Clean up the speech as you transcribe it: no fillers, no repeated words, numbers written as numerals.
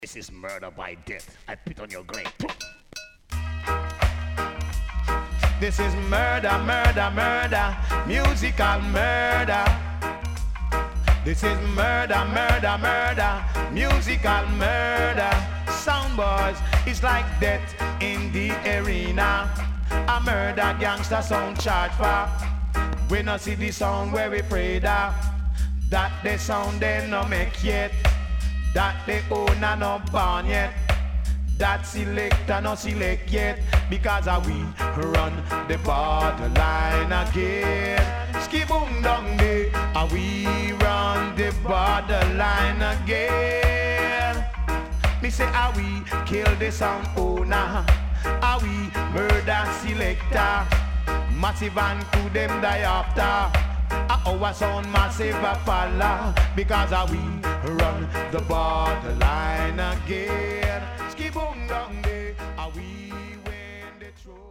This is murder by death. I put on your grave. This is murder, murder, murder, musical murder. This is murder, murder, murder, musical murder. Sound boys, it's like death in the arena. A murder gangster sound charge for. We no see the sound where we pray that the sound they no make yet. That the owner no born yet. That selector no select yet. Because we run the borderline again. Skiboom down there, we run the borderline again. Me say we kill the sound owner. We murder selector. Massive and to them die after. Our sound massive a follow. Because we run the borderline again. Skiboom down there, we win the throne.